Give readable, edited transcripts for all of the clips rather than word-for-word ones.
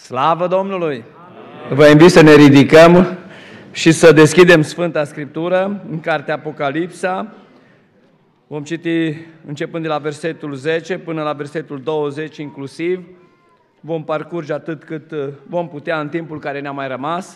Slavă Domnului! Vă invit să ne ridicăm și să deschidem Sfânta Scriptură în cartea Apocalipsa. Vom citi începând de la versetul 10 până la versetul 20 inclusiv. Vom parcurge atât cât vom putea în timpul care ne-a mai rămas.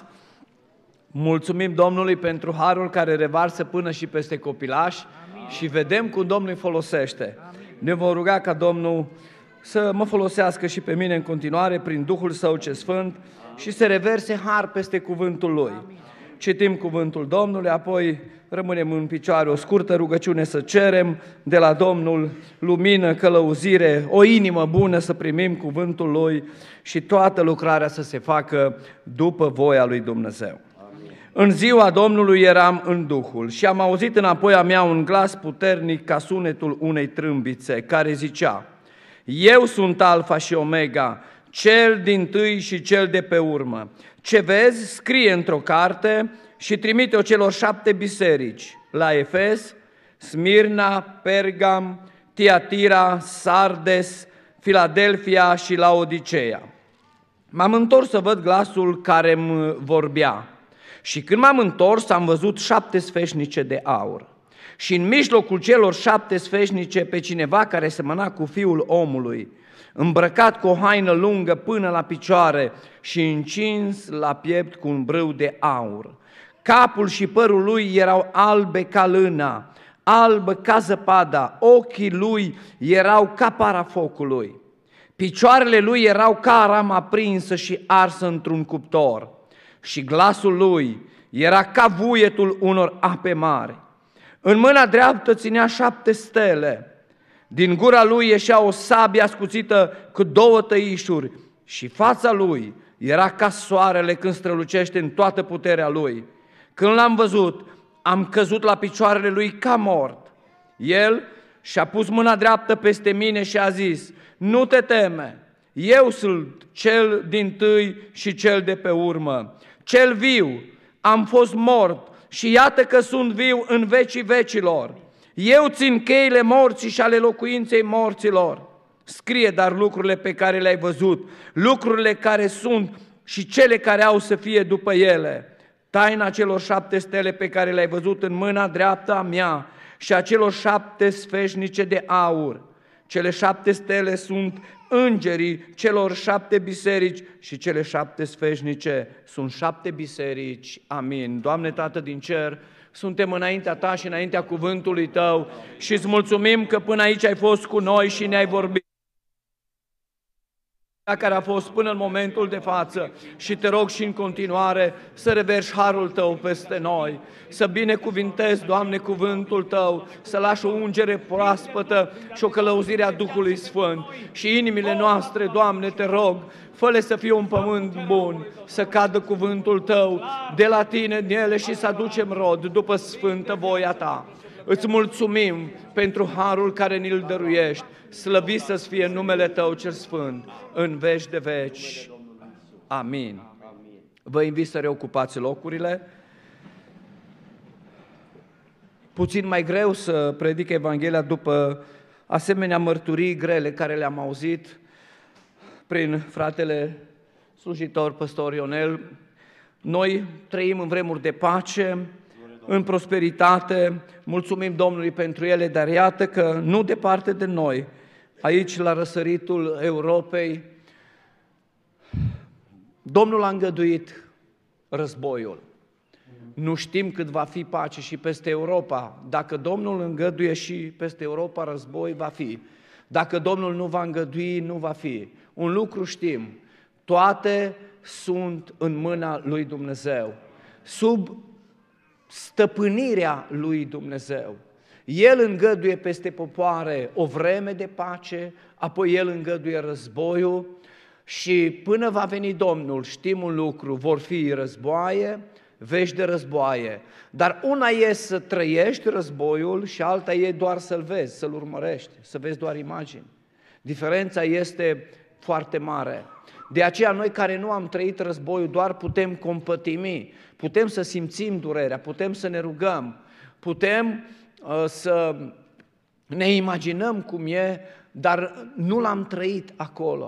Mulțumim Domnului pentru harul care revarsă până și peste copilași. Amin. Și vedem cum Domnul îi folosește. Amin. Ne vom ruga ca Domnul să mă folosească și pe mine în continuare prin Duhul Său ce Sfânt și să reverse har peste cuvântul Lui. Amin. Citim cuvântul Domnului, apoi rămânem în picioare, o scurtă rugăciune să cerem de la Domnul lumină, călăuzire, o inimă bună să primim cuvântul Lui și toată lucrarea să se facă după voia lui Dumnezeu. În ziua Domnului eram în Duhul și am auzit înapoi a mea un glas puternic ca sunetul unei trâmbițe, care zicea: Eu sunt Alfa și Omega, cel dintâi și cel de pe urmă. Ce vezi, scrie într-o carte și trimite-o celor 7 biserici, la Efes, Smirna, Pergam, Tiatira, Sardes, Filadelfia și Laodiceea. M-am întors să văd glasul care îmi vorbea. Și când m-am întors, am văzut 7 sfeșnice de aur. Și în mijlocul celor 7 sfeșnice pe cineva care semăna cu Fiul omului, îmbrăcat cu o haină lungă până la picioare și încins la piept cu un brâu de aur. Capul și părul lui erau albe ca lână, albă ca zăpada, ochii lui erau ca para focului. Picioarele lui erau ca aramă aprinsă și arsă într-un cuptor. Și glasul lui era ca vuietul unor ape mari. În mâna dreaptă ținea 7 stele. Din gura lui ieșea o sabie ascuțită cu 2 tăișuri și fața lui era ca soarele când strălucește în toată puterea lui. Când l-am văzut, am căzut la picioarele lui ca mort. El și-a pus mâna dreaptă peste mine și a zis: Nu te teme, eu sunt cel dintâi și cel de pe urmă, cel viu. Am fost mort și iată că sunt viu în vecii vecilor. Eu țin cheile morții și ale locuinței morților. Scrie dar lucrurile pe care le-ai văzut, lucrurile care sunt și cele care au să fie după ele. Taina celor 7 stele pe care le-ai văzut în mâna dreaptă a mea și a celor 7 sfeșnice de aur. Cele 7 stele sunt îngerii celor 7 biserici și cele 7 sfeșnice sunt 7 biserici. Amin. Doamne Tată din cer, suntem înaintea Ta și înaintea cuvântului Tău și îți mulțumim că până aici ai fost cu noi și ne-ai vorbit, care a fost până în momentul de față, și te rog și în continuare să reverși harul Tău peste noi, să binecuvintezi, Doamne, cuvântul Tău, să lași o ungere proaspătă și o călăuzire a Duhului Sfânt și inimile noastre, Doamne, te rog, fă-le să fie un pământ bun, să cadă cuvântul Tău de la Tine în ele și să aducem rod după sfântă voia Ta. Îți mulțumim pentru harul care ni-l dăruiești, slăvit să-ți fie numele Tău cel sfânt, în veci de veci. Amin. Vă invit să reocupați locurile. Puțin mai greu să predic Evanghelia după asemenea mărturii grele care le-am auzit prin fratele slujitor, păstor Ionel. Noi trăim în vremuri de pace, în prosperitate, mulțumim Domnului pentru ele, dar iată că nu departe de noi, aici la răsăritul Europei, Domnul a îngăduit războiul. Nu știm cât va fi pace și peste Europa. Dacă Domnul îngăduie și peste Europa război, va fi. Dacă Domnul nu va îngădui, nu va fi. Un lucru știm, toate sunt în mâna lui Dumnezeu, sub stăpânirea lui Dumnezeu. El îngăduie peste popoare o vreme de pace, apoi El îngăduie războiul și până va veni Domnul, știm un lucru, vor fi războaie, vești de războaie. Dar una e să trăiești războiul și alta e doar să-l vezi, să-l urmărești, să vezi doar imagini. Diferența este foarte mare. De aceea noi care nu am trăit războiul doar putem compătimi, putem să simțim durerea, putem să ne rugăm, putem să ne imaginăm cum e, dar nu l-am trăit acolo.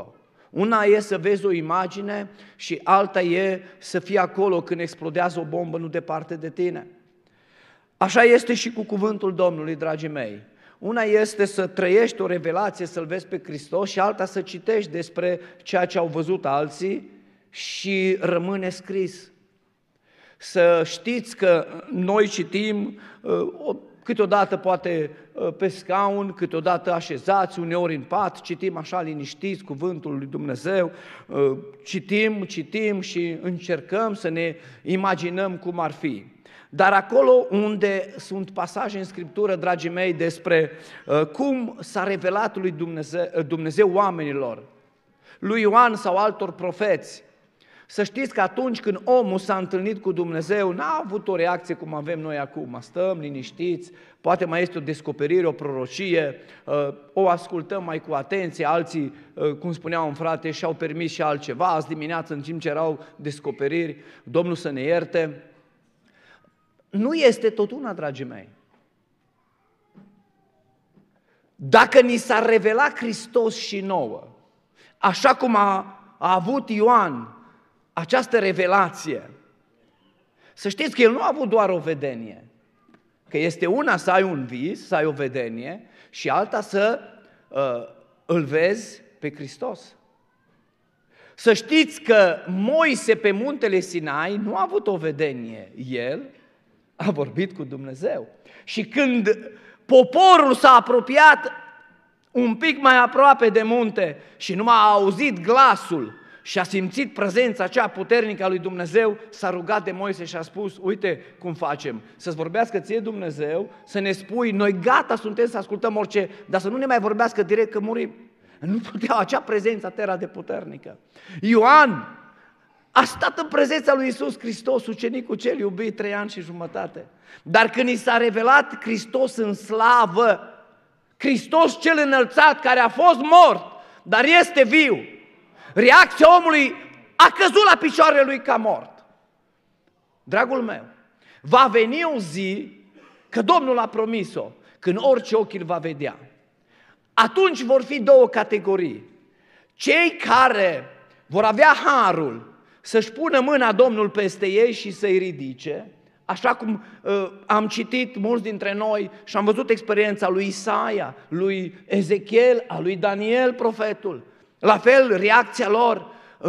Una e să vezi o imagine și alta e să fii acolo când explodează o bombă nu departe de tine. Așa este și cu cuvântul Domnului, dragii mei. Una este să trăiești o revelație, să-L vezi pe Hristos, și alta să citești despre ceea ce au văzut alții și rămâne scris. Să știți că noi citim câteodată poate pe scaun, câteodată așezați, uneori în pat, citim așa liniștiți cuvântul lui Dumnezeu, citim și încercăm să ne imaginăm cum ar fi. Dar acolo unde sunt pasaje în Scriptură, dragii mei, despre cum s-a revelat lui Dumnezeu oamenilor, lui Ioan sau altor profeți, să știți că atunci când omul s-a întâlnit cu Dumnezeu, n-a avut o reacție cum avem noi acum. Stăm liniștiți, poate mai este o descoperire, o prorocie, o ascultăm mai cu atenție, alții, cum spunea un frate, și-au permis și altceva, azi dimineață în timp ce erau descoperiri, Domnul să ne ierte. Nu este tot una, dragii mei. Dacă ni s-ar revela Hristos și nouă, așa cum a avut Ioan această revelație, să știți că el nu a avut doar o vedenie, că este una să ai un vis, să ai o vedenie, și alta să îl vezi pe Hristos. Să știți că Moise pe muntele Sinai nu a avut o vedenie, el a vorbit cu Dumnezeu. Și când poporul s-a apropiat un pic mai aproape de munte și numai a auzit glasul și a simțit prezența aceea puternică a lui Dumnezeu, s-a rugat de Moise și a spus: uite cum facem, să-ți vorbească ție Dumnezeu, să ne spui, noi gata suntem să ascultăm orice, dar să nu ne mai vorbească direct că murim. Nu puteau, acea prezență atât era de puternică. Ioan a stat în prezența lui Iisus Hristos, ucenicul cel iubit, 3 ani și jumătate. Dar când i s-a revelat Hristos în slavă, Hristos cel înălțat, care a fost mort, dar este viu, reacția omului a căzut la picioarele lui ca mort. Dragul meu, va veni o zi, că Domnul a promis-o, când orice ochi îl va vedea. Atunci vor fi două categorii. Cei care vor avea harul să-și pună mâna Domnul peste ei și să-i ridice, așa cum am citit mulți dintre noi și am văzut experiența lui Isaia, lui Ezechiel, a lui Daniel, profetul. La fel, reacția lor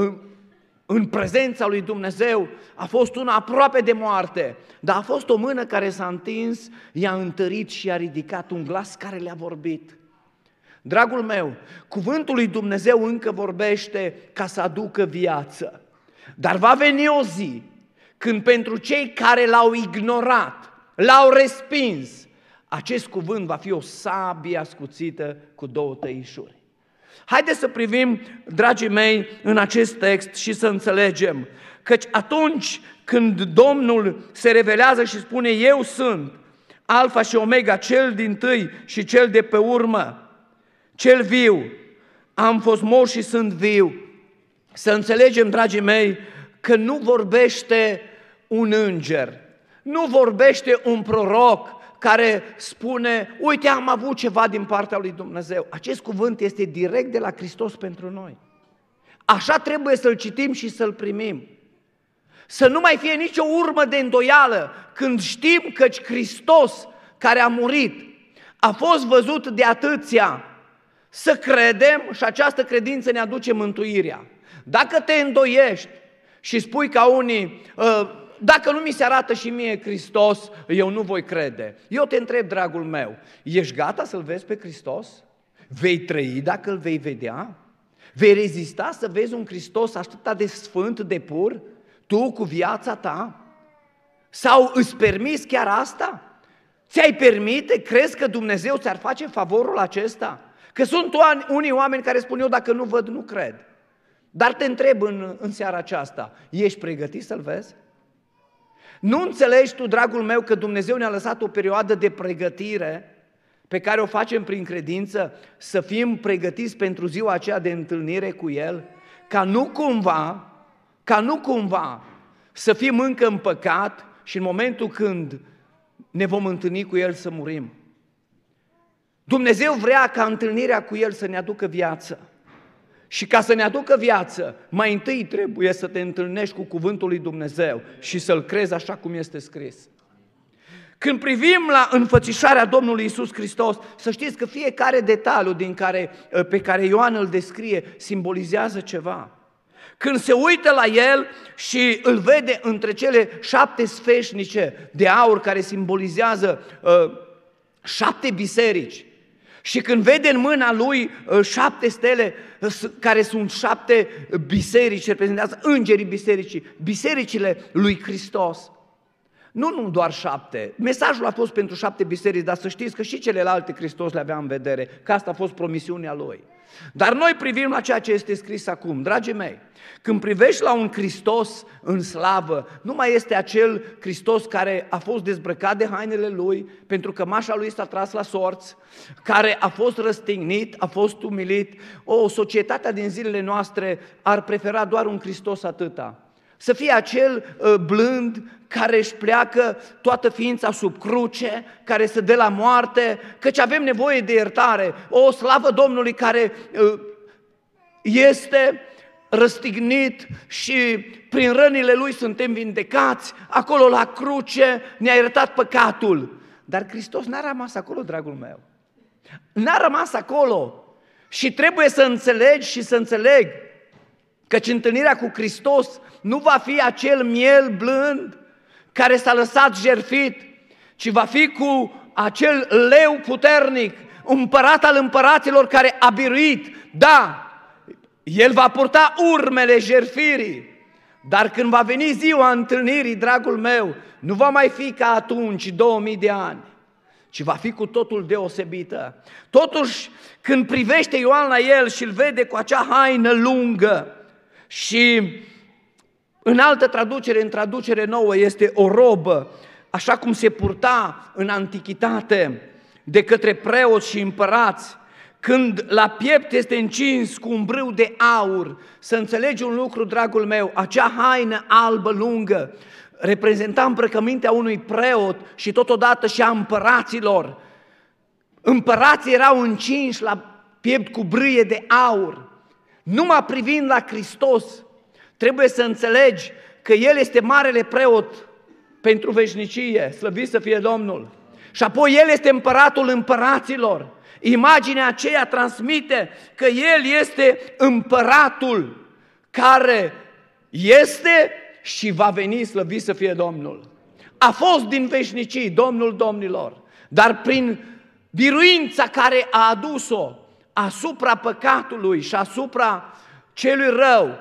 în prezența lui Dumnezeu a fost una aproape de moarte, dar a fost o mână care s-a întins, i-a întărit și i-a ridicat, un glas care le-a vorbit. Dragul meu, cuvântul lui Dumnezeu încă vorbește ca să aducă viață, dar va veni o zi când pentru cei care l-au ignorat, l-au respins, acest cuvânt va fi o sabie ascuțită cu 2 tăișuri. Haideți să privim, dragii mei, în acest text și să înțelegem, căci atunci când Domnul se revelează și spune: eu sunt Alfa și Omega, cel dintâi și cel de pe urmă, cel viu, am fost mort și sunt viu. Să înțelegem, dragii mei, că nu vorbește un înger, nu vorbește un proroc care spune: uite, am avut ceva din partea lui Dumnezeu. Acest cuvânt este direct de la Hristos pentru noi. Așa trebuie să-l citim și să-l primim. Să nu mai fie nicio urmă de îndoială când știm că Hristos, care a murit, a fost văzut de atâția, să credem și această credință ne aduce mântuirea. Dacă te îndoiești și spui ca unii: dacă nu mi se arată și mie Hristos, eu nu voi crede. Eu te întreb, dragul meu, ești gata să-L vezi pe Hristos? Vei trăi dacă Îl vei vedea? Vei rezista să vezi un Hristos atât de sfânt, de pur, tu cu viața ta? Sau îți permiți chiar asta? Ți-ai permite? Crezi că Dumnezeu ți-ar face favorul acesta? Că sunt unii oameni care spun: eu dacă nu văd, nu cred. Dar te întreb în seara aceasta, ești pregătit să-L vezi? Nu înțelegi tu, dragul meu, că Dumnezeu ne-a lăsat o perioadă de pregătire pe care o facem prin credință, să fim pregătiți pentru ziua aceea de întâlnire cu El, ca nu cumva să fim încă în păcat și în momentul când ne vom întâlni cu El să murim. Dumnezeu vrea ca întâlnirea cu El să ne aducă viață. Și ca să ne aducă viață, mai întâi trebuie să te întâlnești cu cuvântul lui Dumnezeu și să-L crezi așa cum este scris. Când privim la înfățișarea Domnului Iisus Hristos, să știți că fiecare detaliu pe care Ioan îl descrie simbolizează ceva. Când se uită la el și îl vede între cele 7 sfeșnice de aur care simbolizează 7 biserici, și când vede în mâna lui 7 stele care sunt 7 biserici, reprezintează îngerii bisericii, bisericile lui Hristos. Nu doar 7. Mesajul a fost pentru 7 biserici, dar să știți că și celelalte Hristos le avea în vedere, că asta a fost promisiunea lui. Dar noi privim la ceea ce este scris acum. Dragii mei, când privești la un Hristos în slavă, nu mai este acel Hristos care a fost dezbrăcat de hainele lui, pentru că mașa lui s-a tras la sorți, care a fost răstignit, a fost umilit. Societatea din zilele noastre ar prefera doar un Hristos atâta. Să fie acel blând care își pleacă toată ființa sub cruce, care se dă la moarte, căci avem nevoie de iertare. Slavă Domnului care este răstignit și prin rănile Lui suntem vindecați, acolo la cruce ne-a iertat păcatul. Dar Hristos n-a rămas acolo, dragul meu. N-a rămas acolo și trebuie să înțelegi și să înțeleg căci întâlnirea cu Hristos nu va fi acel miel blând care s-a lăsat jertfit, ci va fi cu acel leu puternic, împărat al împăraților care a biruit. Da, el va purta urmele jertfirii, dar când va veni ziua întâlnirii, dragul meu, nu va mai fi ca atunci, 2000 de ani, ci va fi cu totul deosebită. Totuși, când privește Ioan la el și îl vede cu acea haină lungă, și în altă traducere, în traducere nouă, este o robă, așa cum se purta în antichitate de către preoți și împărați, când la piept este încins cu un brâu de aur. Să înțelegi un lucru, dragul meu, acea haină albă lungă reprezenta îmbrăcămintea unui preot și totodată și a împăraților. Împărații erau încinși la piept cu brâie de aur. Numai privind la Hristos, trebuie să înțelegi că El este marele preot pentru veșnicie, slăvit să fie Domnul. Și apoi El este împăratul împăraților. Imaginea aceea transmite că El este împăratul care este și va veni, slăvit să fie Domnul. A fost din veșnicii Domnul domnilor, dar prin biruința care a adus-o asupra păcatului și asupra celui rău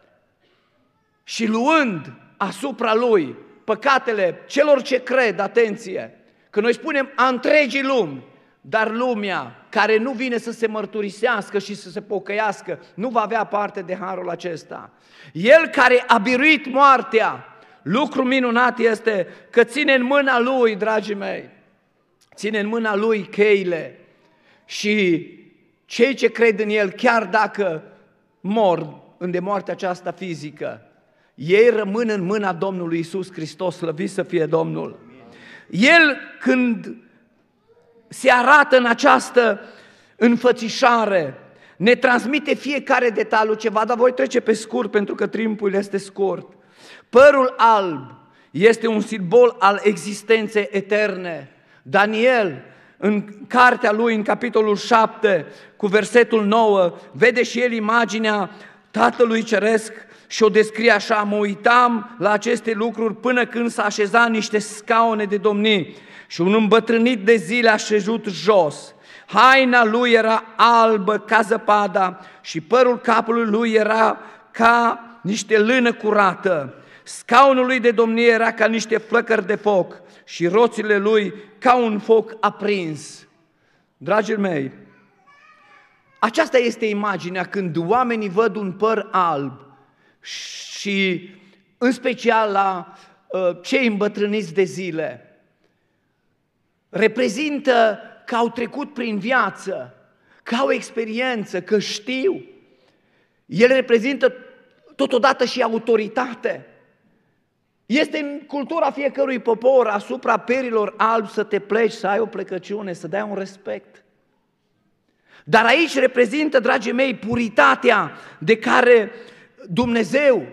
și luând asupra lui păcatele celor ce cred, atenție, că noi spunem a întregii lumi, dar lumea care nu vine să se mărturisească și să se pocăiască nu va avea parte de harul acesta. El care a biruit moartea, lucru minunat este că ține în mâna lui, dragii mei, ține în mâna lui cheile și cei ce cred în El, chiar dacă mor de moartea aceasta fizică, ei rămân în mâna Domnului Iisus Hristos, slăvit să fie Domnul. El, când se arată în această înfățișare, ne transmite fiecare detaliu ceva, dar voi trece pe scurt pentru că timpul este scurt. Părul alb este un simbol al existenței eterne. Daniel, în cartea lui, în capitolul 7, cu versetul 9, vede și el imaginea Tatălui Ceresc și o descrie așa: mă uitam la aceste lucruri până când s-a așezat niște scaune de domnii și un îmbătrânit de zile a șezut jos. Haina lui era albă ca zăpada și părul capului lui era ca niște lână curată. Scaunul lui de domnie era ca niște flăcări de foc și roțile lui ca un foc aprins. Dragii mei, aceasta este imaginea când oamenii văd un păr alb și în special la cei îmbătrâniți de zile. Reprezintă că au trecut prin viață, că au experiență, că știu. El reprezintă totodată și autoritate. Este în cultura fiecărui popor asupra perilor albi să te pleci, să ai o plecăciune, să dai un respect. Dar aici reprezintă, dragii mei, puritatea de care Dumnezeu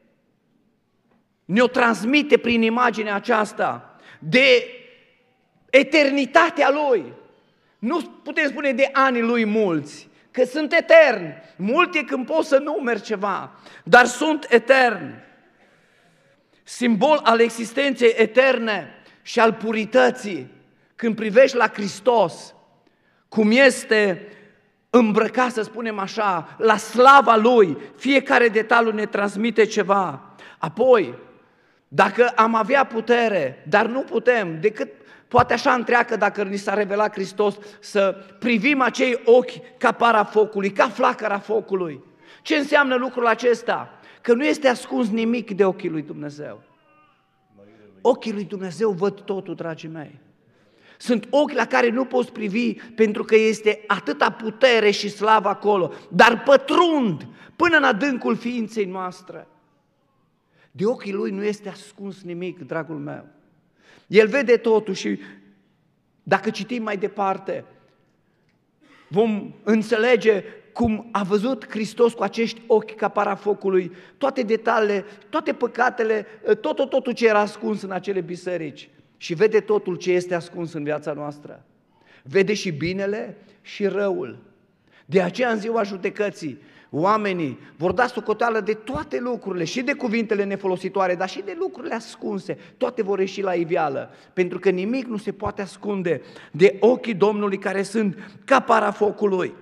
ne-o transmite prin imaginea aceasta, de eternitatea Lui. Nu putem spune de anii Lui mulți, că sunt eterni. Mult e când poți să numeri ceva, dar sunt eterni. Simbol al existenței eterne și al purității. Când privești la Hristos, cum este îmbrăcat, să spunem așa, la slava Lui, fiecare detaliu ne transmite ceva. Apoi, dacă am avea putere, dar nu putem, decât poate așa întreagă dacă ni s-a revelat Hristos, să privim acei ochi ca para focului, ca flacăra focului. Ce înseamnă lucrul acesta? Că nu este ascuns nimic de ochii lui Dumnezeu. Ochii lui Dumnezeu văd totul, dragii mei. Sunt ochi la care nu poți privi pentru că este atâta putere și slavă acolo, dar pătrund până în adâncul ființei noastre. De ochii Lui nu este ascuns nimic, dragul meu. El vede totul și dacă citim mai departe, vom înțelege cum a văzut Hristos cu acești ochi ca para focului, toate detaliile, toate păcatele, totul ce era ascuns în acele biserici. Și vede totul ce este ascuns în viața noastră. Vede și binele și răul. De aceea în ziua judecății, oamenii vor da socoteală de toate lucrurile, și de cuvintele nefolositoare, dar și de lucrurile ascunse. Toate vor ieși la iveală, pentru că nimic nu se poate ascunde de ochii Domnului care sunt ca para focului.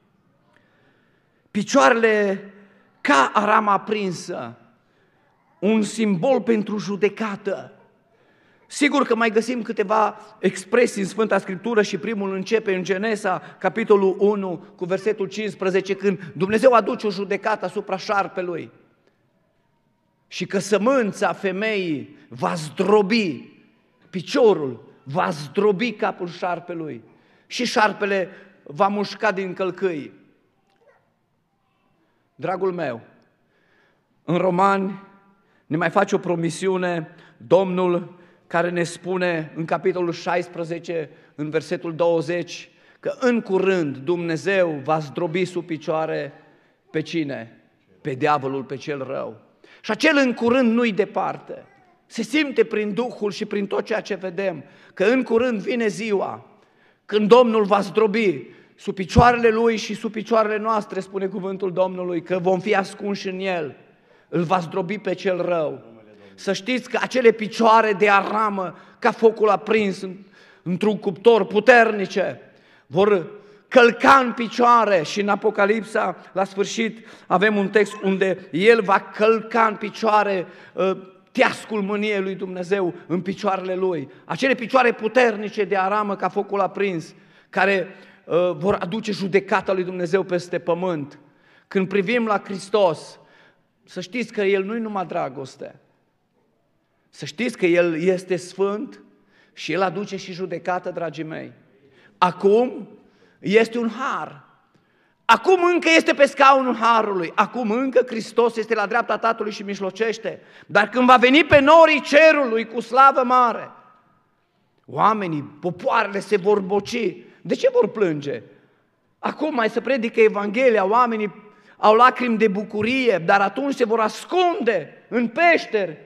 Picioarele ca arama aprinsă, un simbol pentru judecată. Sigur că mai găsim câteva expresii în Sfânta Scriptură și primul începe în Genesa, capitolul 1, cu versetul 15, când Dumnezeu aduce o judecată asupra șarpelui și că sămânța femeii va zdrobi piciorul, va zdrobi capul șarpelui și șarpele va mușca din călcâi. Dragul meu, în Romani ne mai face o promisiune Domnul, care ne spune în capitolul 16, în versetul 20, că în curând Dumnezeu va zdrobi sub picioare pe cine? Pe diavolul, pe cel rău. Și acel în curând nu-i departe. Se simte prin Duhul și prin tot ceea ce vedem, că în curând vine ziua când Domnul va zdrobi sub picioarele Lui și sub picioarele noastre, spune cuvântul Domnului, că vom fi ascunși în El. Îl va zdrobi pe cel rău. Să știți că acele picioare de aramă, ca focul aprins într-un cuptor puternice, vor călca în picioare. Și în Apocalipsa, la sfârșit, avem un text unde El va călca în picioare teascul mâniei lui Dumnezeu în picioarele Lui. Acele picioare puternice de aramă, ca focul aprins, care vor aduce judecata lui Dumnezeu peste pământ. Când privim la Hristos, să știți că El nu-i numai dragoste. Să știți că El este sfânt și El aduce și judecată, dragii mei. Acum este un har. Acum încă este pe scaunul harului. Acum încă Hristos este la dreapta Tatălui și mijlocește. Dar când va veni pe norii cerului cu slavă mare, oamenii, popoarele se vor boci. De ce vor plânge? Acum mai se predică Evanghelia, oamenii au lacrimi de bucurie, dar atunci se vor ascunde în peșteri.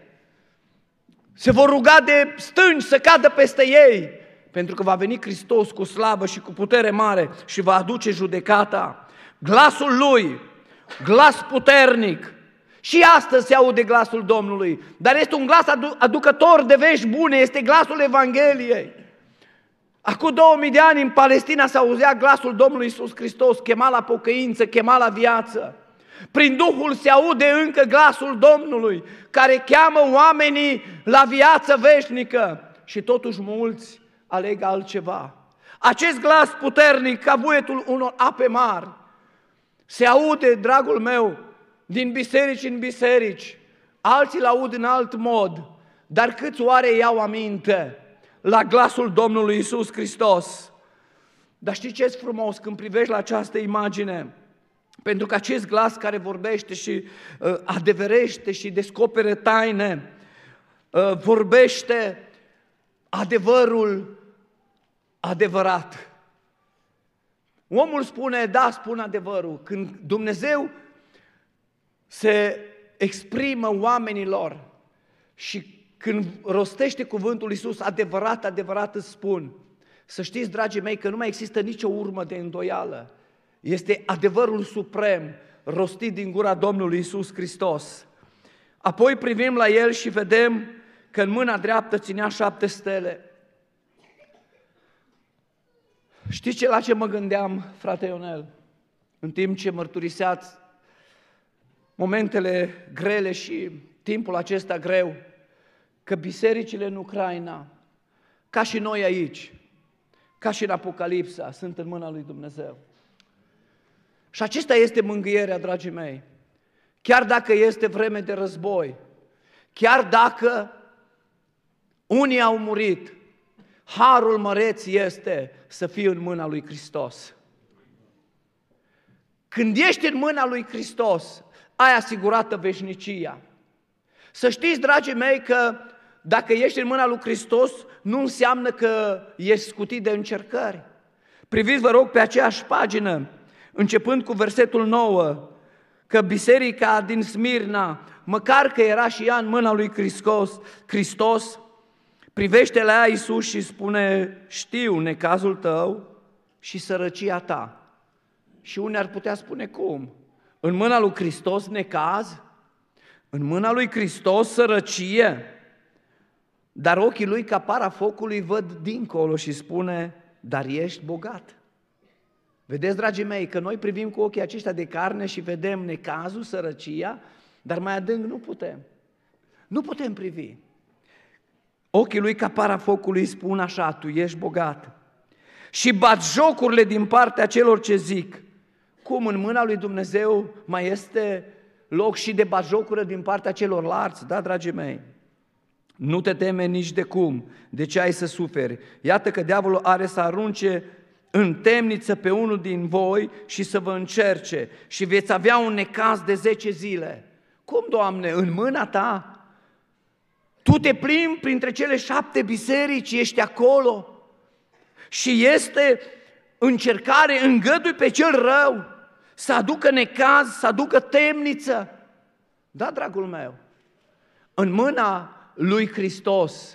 Se vor ruga de stânci să cadă peste ei, pentru că va veni Hristos cu slavă și cu putere mare și va aduce judecata. Glasul Lui, glas puternic, și astăzi se aude glasul Domnului, dar este un glas aducător de vești bune, este glasul Evangheliei. Acum 2000 de ani în Palestina se auzea glasul Domnului Iisus Hristos, chema la pocăință, chema la viață. Prin Duhul se aude încă glasul Domnului, care cheamă oamenii la viață veșnică și totuși mulți aleg altceva. Acest glas puternic, ca vuietul unor ape mari, se aude, dragul meu, din biserici în biserici, alții îl aud în alt mod, dar câți oare iau aminte la glasul Domnului Iisus Hristos? Dar știi ce-s frumos când privești la această imagine? Pentru că acest glas care vorbește și adeverește și descoperă taine, vorbește adevărul adevărat. Omul spune, da, spun adevărul. Când Dumnezeu se exprimă oamenilor și când rostește cuvântul lui Iisus, adevărat, adevărat îți spun, să știți, dragii mei, că nu mai există nicio urmă de îndoială. Este adevărul suprem rostit din gura Domnului Iisus Hristos. Apoi privim la el și vedem că în mâna dreaptă ținea 7 stele. Știți la ce mă gândeam, frate Ionel, în timp ce mărturiseați momentele grele și timpul acesta greu? Că bisericile în Ucraina, ca și noi aici, ca și în Apocalipsa, sunt în mâna lui Dumnezeu. Și acesta este mângâierea, dragii mei. Chiar dacă este vreme de război, chiar dacă unii au murit, harul măreț este să fii în mâna lui Hristos. Când ești în mâna lui Hristos, ai asigurată veșnicia. Să știți, dragii mei, că dacă ești în mâna lui Hristos, nu înseamnă că ești scutit de încercări. Priviți, vă rog, pe aceeași pagină, începând cu versetul 9, că biserica din Smirna, măcar că era și ea în mâna lui Hristos, privește la ea Iisus și spune, știu necazul tău și sărăcia ta. Și unii ar putea spune, cum? În mâna lui Hristos necaz? În mâna lui Hristos sărăcie? Dar ochii lui ca para focului văd dincolo și spune, dar ești bogat. Vedeți, dragii mei, că noi privim cu ochii aceștia de carne și vedem necazul, sărăcia, dar mai adânc nu putem. Nu putem privi. Ochii lui ca para focului spun așa, tu ești bogat. Și batjocurile din partea celor ce zic, cum în mâna lui Dumnezeu mai este loc și de batjocură din partea celorlalți? Da, dragii mei? Nu te teme nici de cum, de ce ai să suferi. Iată că diavolul are să arunce în temniță pe unul din voi și să vă încerce și veți avea un necaz de 10 zile. Cum, Doamne, în mâna Ta? Tu te plimbi printre cele 7 biserici, ești acolo și este încercare, îngădui pe cel rău să aducă necaz, să aducă temniță. Da, dragul meu, în mâna lui Hristos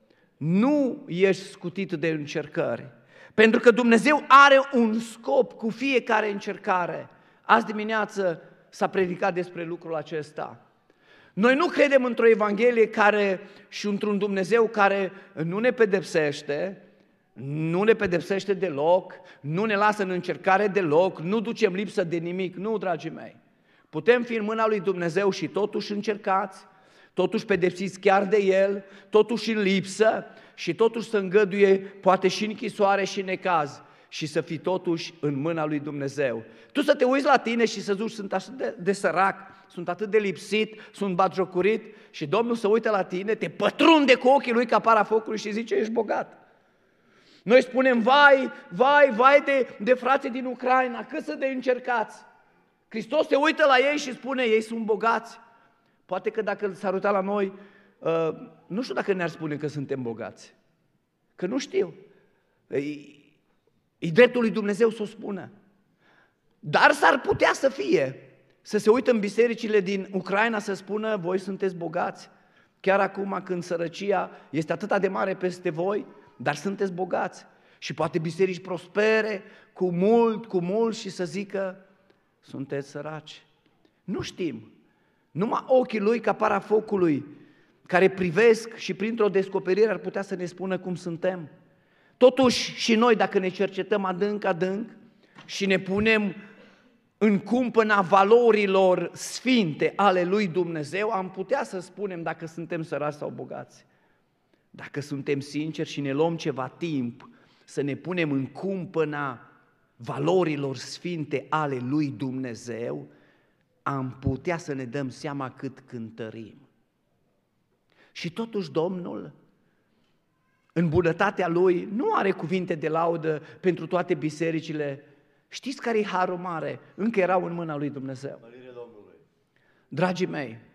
nu ești scutit de încercări, pentru că Dumnezeu are un scop cu fiecare încercare. Azi dimineață s-a predicat despre lucrul acesta. Noi nu credem într-o Evanghelie și într-un Dumnezeu care nu ne pedepsește, nu ne pedepsește deloc, nu ne lasă în încercare deloc, nu ducem lipsă de nimic. Nu, dragii mei. Putem fi în mâna lui Dumnezeu și totuși încercați, totuși pedepsiți chiar de El, totuși în lipsă și totuși să îngăduie poate și închisoare și necaz și să fii totuși în mâna lui Dumnezeu. Tu să te uiți la tine și să zici, sunt atât de sărac, sunt atât de lipsit, sunt batjocorit și Domnul să uită la tine, te pătrunde cu ochii lui ca para focului și zice, ești bogat. Noi spunem, vai de frații din Ucraina, cât să de încercați. Hristos se uită la ei și spune, ei sunt bogați. Poate că dacă s-ar uita la noi, nu știu dacă ne-ar spune că suntem bogați. Că nu știu. E dreptul lui Dumnezeu să o spună. Dar s-ar putea să fie, să se uită în bisericile din Ucraina să spună, voi sunteți bogați. Chiar acum când sărăcia este atât de mare peste voi, dar sunteți bogați. Și poate biserici prospere, cu mult și să zică, sunteți săraci. Nu știm. Numai ochii lui ca para focului, care privesc și printr-o descoperire ar putea să ne spună cum suntem. Totuși și noi, dacă ne cercetăm adânc și ne punem în cumpăna valorilor sfinte ale lui Dumnezeu, am putea să spunem dacă suntem săraci sau bogați. Dacă suntem sinceri și ne luăm ceva timp să ne punem în cumpăna valorilor sfinte ale lui Dumnezeu, am putea să ne dăm seama cât cântărim. Și totuși Domnul, în bunătatea Lui, nu are cuvinte de laudă pentru toate bisericile. Știți care e harul mare? Încă erau în mâna lui Dumnezeu. Dragii mei,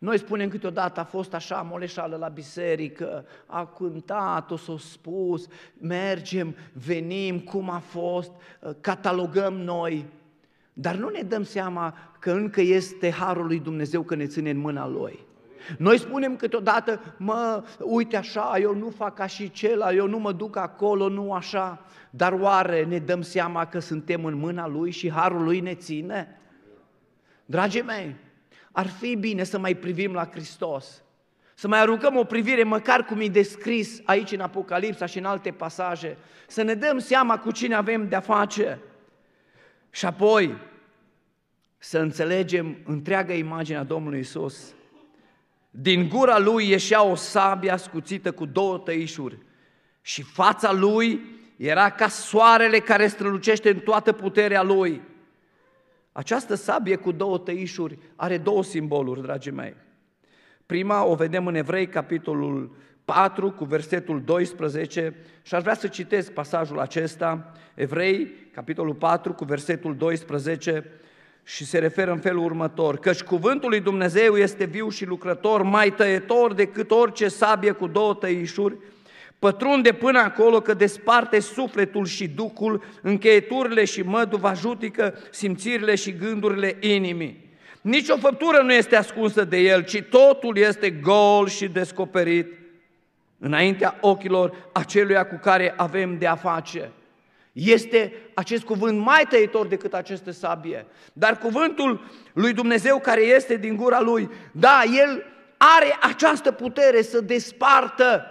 Noi spunem câteodată, a fost așa moleșală la biserică, a cântat, o s-o spus, mergem, venim, cum a fost, catalogăm noi, dar nu ne dăm seama că încă este harul lui Dumnezeu că ne ține în mâna Lui. Noi spunem câteodată, uite așa, eu nu fac ca și celălalt, eu nu mă duc acolo, nu așa, dar oare ne dăm seama că suntem în mâna Lui și harul Lui ne ține? Dragii mei, ar fi bine să mai privim la Hristos, să mai aruncăm o privire măcar cum e descris aici în Apocalipsa și în alte pasaje, să ne dăm seama cu cine avem de-a face și apoi să înțelegem întreaga imagine a Domnului Iisus. Din gura Lui ieșea o sabie ascuțită cu 2 tăișuri și fața Lui era ca soarele care strălucește în toată puterea Lui. Această sabie cu 2 tăișuri are 2 simboluri, dragii mei. Prima o vedem în Evrei, capitolul 4, cu versetul 12, și aș vrea să citesc pasajul acesta, Evrei, capitolul 4, cu versetul 12, și se referă în felul următor: căci cuvântul lui Dumnezeu este viu și lucrător, mai tăietor decât orice sabie cu 2 tăișuri, pătrunde până acolo că desparte sufletul și duhul, încheieturile și măduva jutică, simțirile și gândurile inimii. Nici o făptură nu este ascunsă de el, ci totul este gol și descoperit înaintea ochilor aceluia cu care avem de a face. Este acest cuvânt mai tăitor decât această sabie, dar cuvântul lui Dumnezeu care este din gura Lui, da, El are această putere să despartă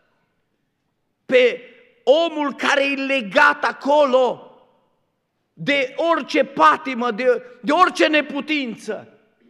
pe omul care e legat acolo de orice patimă, de orice neputință,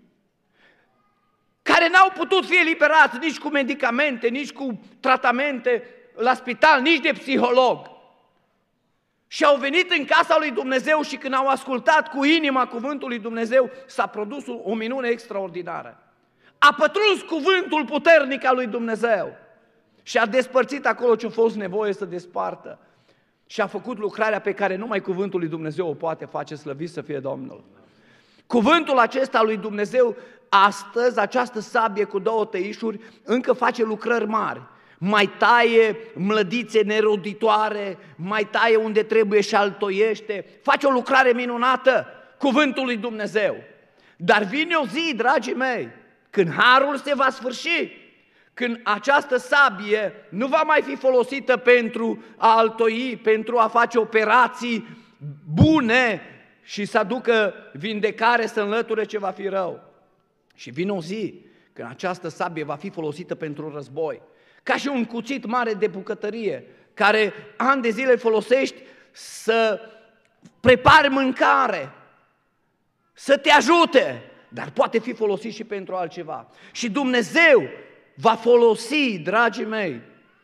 care n-au putut fi eliberați nici cu medicamente, nici cu tratamente la spital, nici de psiholog. Și au venit în casa lui Dumnezeu și când au ascultat cu inima cuvântul lui Dumnezeu, s-a produs o minune extraordinară. A pătruns cuvântul puternic al lui Dumnezeu și a despărțit acolo ce a fost nevoie să despartă. Și a făcut lucrarea pe care numai cuvântul lui Dumnezeu o poate face, slăvit să fie Domnul. Cuvântul acesta lui Dumnezeu, astăzi, această sabie cu 2 tăișuri, încă face lucrări mari. Mai taie mlădițe neroditoare, mai taie unde trebuie și altoiește, face o lucrare minunată, cuvântul lui Dumnezeu. Dar vine o zi, dragii mei, când harul se va sfârși, când această sabie nu va mai fi folosită pentru a altoi, pentru a face operații bune și să aducă vindecare, să înlăture ce va fi rău. Și vine o zi când această sabie va fi folosită pentru război, ca și un cuțit mare de bucătărie, care ani de zile folosești să prepari mâncare, să te ajute, dar poate fi folosit și pentru altceva. Și Dumnezeu va folosi, dragii mei,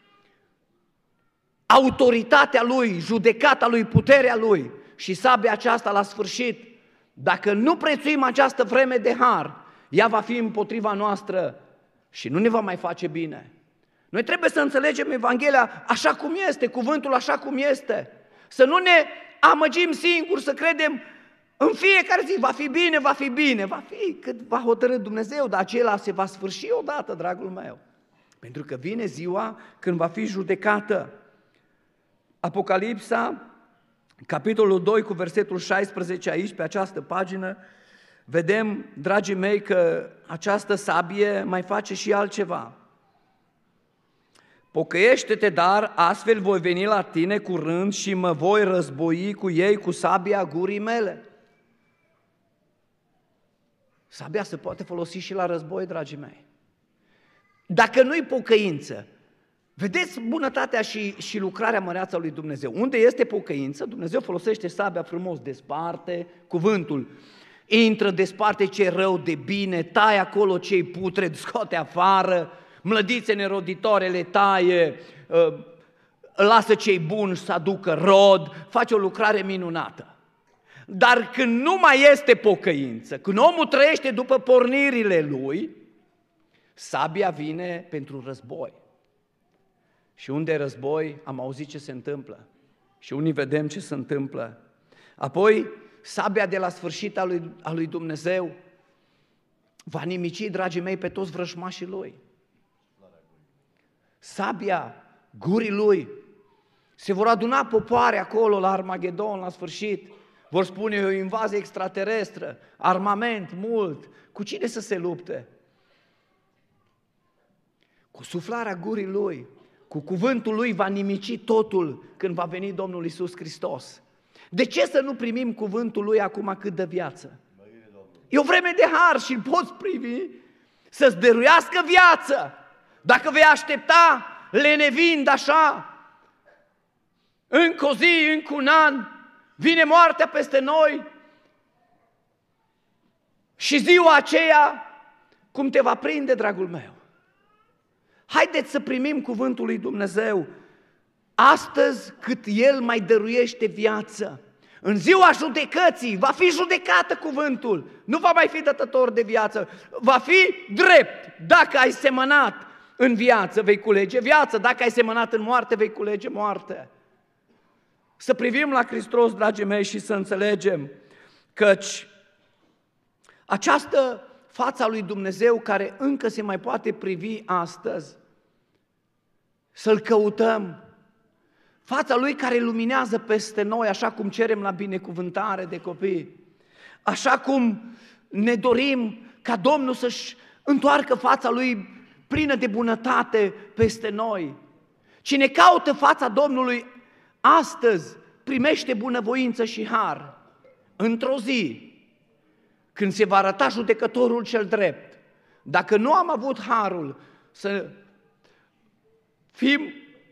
autoritatea Lui, judecata Lui, puterea Lui și sabia aceasta la sfârșit. Dacă nu prețuim această vreme de har, ea va fi împotriva noastră și nu ne va mai face bine. Noi trebuie să înțelegem Evanghelia așa cum este, cuvântul așa cum este. Să nu ne amăgim singuri, să credem în fiecare zi va fi bine, va fi bine, va fi cât va hotărâ Dumnezeu, dar acela se va sfârși odată, dragul meu. Pentru că vine ziua când va fi judecată. Apocalipsa, capitolul 2 cu versetul 16 aici, pe această pagină, vedem, dragii mei, că această sabie mai face și altceva. Pocăiește-te, dar astfel voi veni la tine curând și mă voi război cu ei cu sabia gurii mele. Sabia se poate folosi și la război, dragii mei. Dacă nu-i pocăință, vedeți bunătatea și lucrarea măreață a lui Dumnezeu. Unde este pocăință, Dumnezeu folosește sabia frumos, desparte, cuvântul intră, desparte ce rău de bine, taie acolo ce-i putred, scoate afară, mlădițe neroditoare le taie, lasă ce-i bun să aducă rod, face o lucrare minunată. Dar când nu mai este pocăință, când omul trăiește după pornirile lui, sabia vine pentru război. Și unde e război, am auzit ce se întâmplă. Și unii vedem ce se întâmplă. Apoi, sabia de la sfârșit a lui Dumnezeu Va nimici, dragii mei, pe toți vrăjmașii lui. Sabia gurii lui. Se vor aduna popoare acolo la Armagedon, la sfârșit. Vor spune, e o invazie extraterestră, armament mult. Cu cine să se lupte? Cu suflarea gurii lui, cu cuvântul lui va nimici totul când va veni Domnul Iisus Hristos. De ce să nu primim cuvântul lui acum cât dă viață? E o vreme de har și îl poți privi să-ți dăruiască viață. Dacă vei aștepta lenevind așa, încă o zi, încă un an, vine moartea peste noi și ziua aceea, cum te va prinde, dragul meu? Haideți să primim cuvântul lui Dumnezeu astăzi cât El mai dăruiește viață. În ziua judecății va fi judecată cuvântul, nu va mai fi dătător de viață, va fi drept. Dacă ai semănat în viață, vei culege viață, dacă ai semănat în moarte, vei culege moarte. Să privim la Hristos, dragii mei, și să înțelegem căci această fața lui Dumnezeu care încă se mai poate privi astăzi, să-L căutăm, fața Lui care luminează peste noi, așa cum cerem la binecuvântare de copii, așa cum ne dorim ca Domnul să-și întoarcă fața Lui plină de bunătate peste noi. Cine caută fața Domnului astăzi primește bunăvoință și har. Într-o zi, când se va arăta judecătorul cel drept, dacă nu am avut harul să fim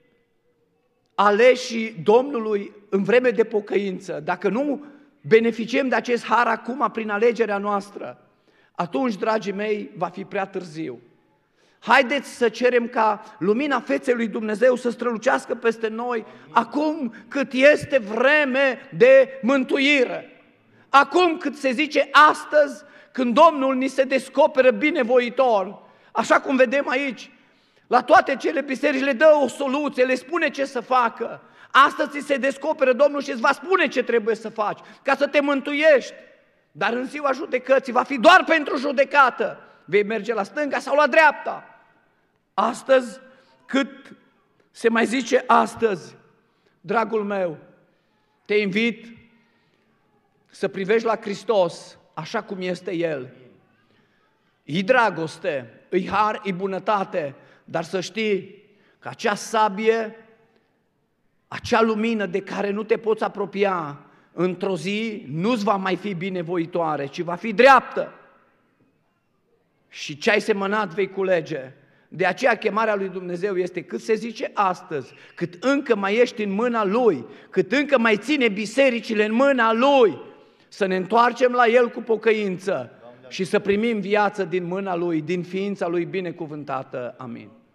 aleși Domnului în vreme de pocăință, dacă nu beneficiem de acest har acum prin alegerea noastră, atunci, dragii mei, va fi prea târziu. Haideți să cerem ca lumina feței lui Dumnezeu să strălucească peste noi acum cât este vreme de mântuire. Acum cât se zice astăzi, când Domnul ni se descoperă binevoitor, așa cum vedem aici, la toate cele biserici le dă o soluție, le spune ce să facă. Astăzi ți se descoperă Domnul și îți va spune ce trebuie să faci ca să te mântuiești. Dar în ziua judecății va fi doar pentru judecată. Vei merge la stânga sau la dreapta. Astăzi, cât se mai zice astăzi, dragul meu, te invit să privești la Hristos așa cum este El. E dragoste, e har, e bunătate, dar să știi că acea sabie, acea lumină de care nu te poți apropia, într-o zi nu-ți va mai fi binevoitoare, ci va fi dreaptă. Și ce ai semănat vei culege. De aceea chemarea lui Dumnezeu este cât se zice astăzi, cât încă mai ești în mâna Lui, cât încă mai ține bisericile în mâna Lui, să ne întoarcem la El cu pocăință și să primim viață din mâna Lui, din ființa Lui binecuvântată. Amin.